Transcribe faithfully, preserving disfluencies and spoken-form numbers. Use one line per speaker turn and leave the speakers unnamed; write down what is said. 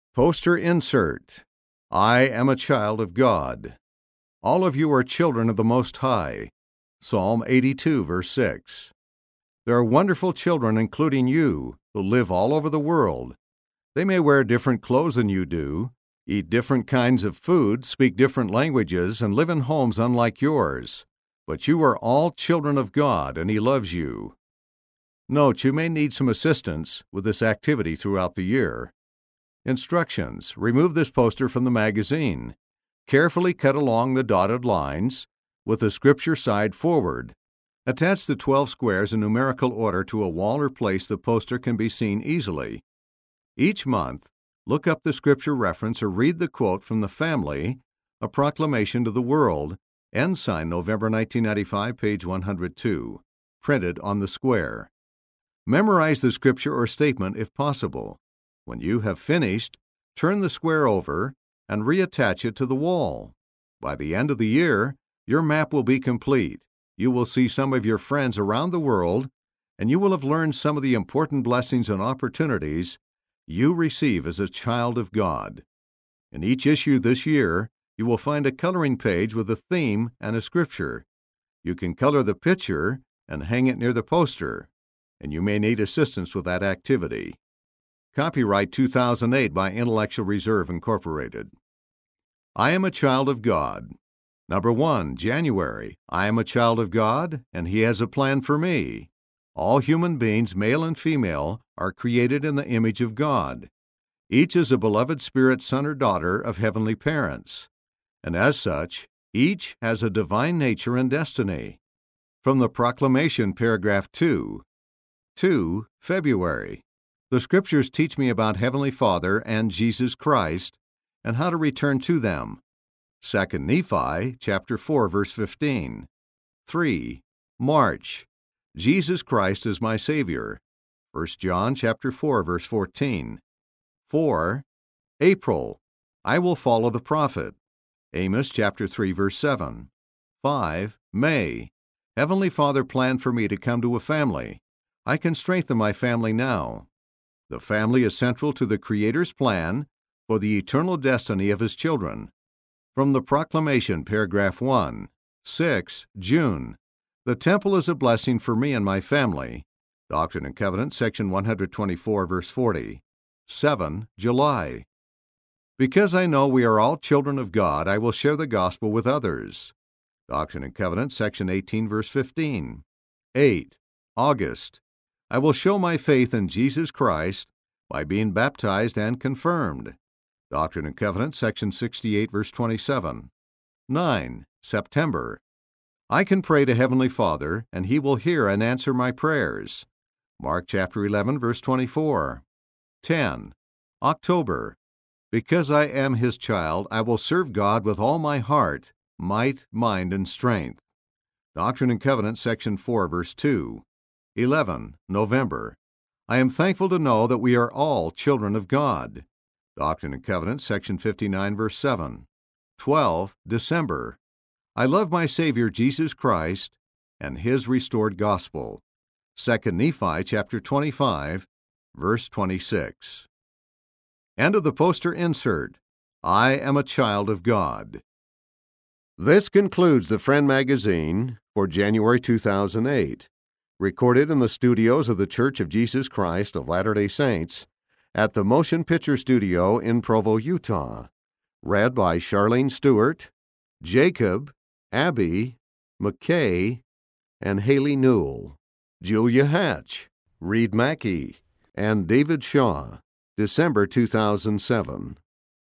Poster insert. I am a child of God. All of you are children of the Most High. Psalm eighty-two, verse six. There are wonderful children, including you, who live all over the world. They may wear different clothes than you do, eat different kinds of food, speak different languages, and live in homes unlike yours. But you are all children of God, and He loves you. Note, you may need some assistance with this activity throughout the year. Instructions. Remove this poster from the magazine. Carefully cut along the dotted lines with the scripture side forward. Attach the twelve squares in numerical order to a wall or place the poster can be seen easily. Each month, look up the scripture reference or read the quote from The Family, A Proclamation to the World, Ensign, November nineteen ninety-five, page one hundred two, printed on the square. Memorize the scripture or statement if possible. When you have finished, turn the square over and reattach it to the wall. By the end of the year, your map will be complete. You will see some of your friends around the world, and you will have learned some of the important blessings and opportunities you receive as a child of God. In each issue this year, you will find a coloring page with a theme and a scripture. You can color the picture and hang it near the poster, and you may need assistance with that activity. Copyright two thousand eight by Intellectual Reserve, Incorporated. I am a child of God. Number one, January. I am a child of God, and He has a plan for me. All human beings, male and female, are created in the image of God. Each is a beloved spirit son or daughter of heavenly parents, and as such, each has a divine nature and destiny. From the Proclamation, paragraph two. two. February. The Scriptures teach me about Heavenly Father and Jesus Christ and how to return to them. Second Nephi, chapter four, verse fifteen. three. March. Jesus Christ is my Savior. First John, chapter four, verse fourteen. four. April. I will follow the prophet. Amos, chapter three, verse seven. five. May. Heavenly Father planned for me to come to a family. I can strengthen my family now. The family is central to the Creator's plan for the eternal destiny of His children. From the Proclamation, paragraph one. six. June. The temple is a blessing for me and my family. Doctrine and Covenants, section one twenty-four, verse forty. seven. July. Because I know we are all children of God, I will share the gospel with others. Doctrine and Covenants, section eighteen, verse fifteen. eight. August. I will show my faith in Jesus Christ by being baptized and confirmed. Doctrine and Covenants, section sixty-eight, verse twenty-seven. nine. September. I can pray to Heavenly Father, and He will hear and answer my prayers. Mark chapter eleven, verse twenty-four. ten. October. Because I am His child, I will serve God with all my heart, might, mind, and strength. Doctrine and Covenants, section four, verse two. eleven. November. I am thankful to know that we are all children of God. Doctrine and Covenants, section fifty-nine, verse seven. twelve. December. I love my Savior Jesus Christ and His restored gospel. Second Nephi, chapter twenty-five, verse twenty-six. End of the poster insert. I am a child of God. This concludes the Friend Magazine for January two thousand eight. Recorded in the studios of the Church of Jesus Christ of Latter-day Saints at the Motion Picture Studio in Provo, Utah. Read by Charlene Stewart, Jacob, Abby, McKay, and Haley Newell. Julia Hatch, Reed Mackey, and David Shaw. December two thousand seven.